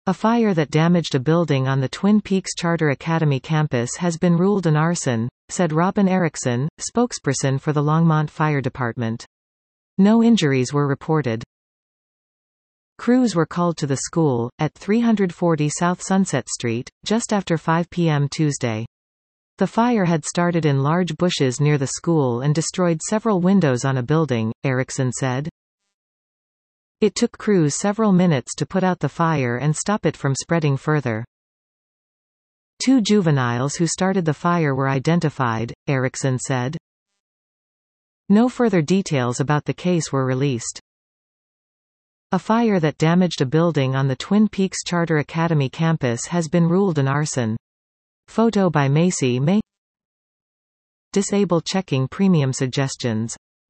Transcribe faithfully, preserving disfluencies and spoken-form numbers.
A fire that damaged a building on the Twin Peaks Charter Academy campus has been ruled an arson, said Robin Erickson, spokesperson for the Longmont Fire Department. No injuries were reported. Crews were called to the school, at three forty South Sunset Street, just after five p m Tuesday. The fire had started in large bushes near the school and destroyed several windows on a building, Erickson said. It took crews several minutes to put out the fire and stop it from spreading further. Two juveniles who started the fire were identified, Erickson said. No further details about the case were released. A fire that damaged a building on the Twin Peaks Charter Academy campus has been ruled an arson. Photo by Macy May. Disable checking premium suggestions.